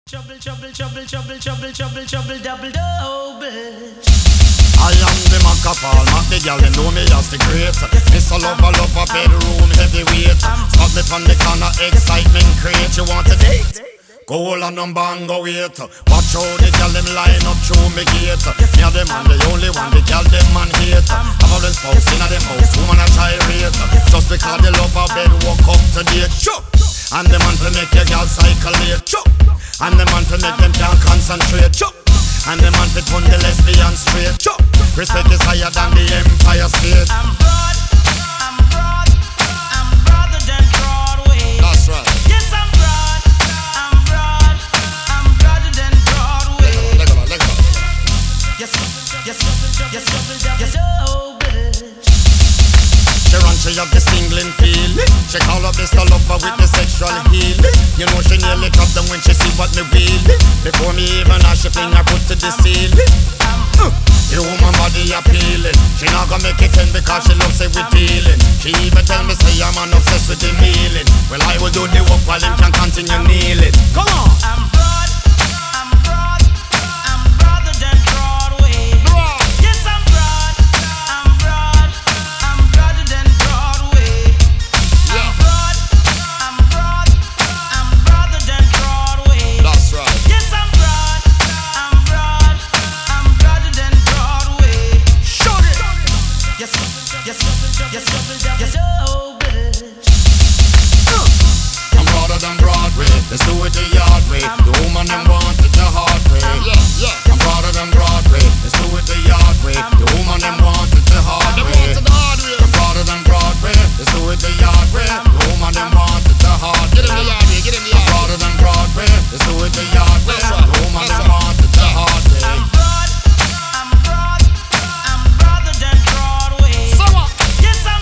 Trouble, trouble, trouble, trouble, trouble, trouble, trouble, double, double. I am the Macapal, Mac the girl, them know me as the great. Miss a lover, love a bedroom heavyweight. Spot me on the corner, excitement create. You want a date? Go all on number and go wait. Watch how the girl them line up through me gate. Me and them man the only one, the girl them man hate. Have all them spouse in a them house, woman a try rate. Just because the love a bed walk up to date. Chop! And the man to make your girl cycle late. Chop! And the man to make them can't concentrate. Chop! And the man to turn the lesbian straight. Chop! Respect is higher than the Empire State. I'm broader than Broadway. That's right. Yes, I'm broader than Broadway. Let go. Yes, yes, yes, yes, oh, bitch. She run, she have the singling feeling. She call up Mr. Lover with the sexual healing. You know she nearly dropped them when she see what me wheeling. Before me even ask, she fling her foot to the ceiling. The woman body appealing. She not gonna make it 10 because she loves it with dealing. She even tell me say I'm an obsessed with the kneeling. Well I will do the work while him can continue kneeling. Come on. I'm broader than Broadway. Yes, I'm broader than Broadway. Yeah. I'm broader than Broadway. That's right. Yes, I'm broader than Broadway. Shut it. Yes, yes, yes, yes, oh, bitch. I'm broader than Broadway. Let's do it the yard way. The woman them want it the hard way. Yeah. I'm broader than Broadway. Let's do it the yard way. The woman them want it the hard way. I'm broader than Broadway. Let's do it the yard way. The woman them want it the hard way. Get in the yard way. I'm broader than Broadway. Let's do it the yard way. The woman them want it the hard way. I'm broader than Broadway. So what? Yes, I'm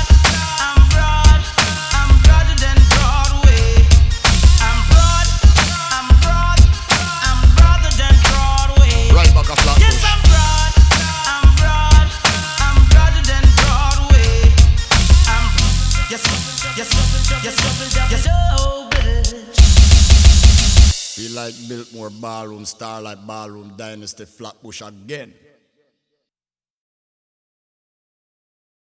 broader than Broadway. I'm broader than Broadway. Right back a flat Yes, bush. I'm broader than Broadway. Yes, yes, yes, yes, oh, bitch. Feel like Biltmore Ballroom, Starlight Ballroom, Dynasty, Flatbush again.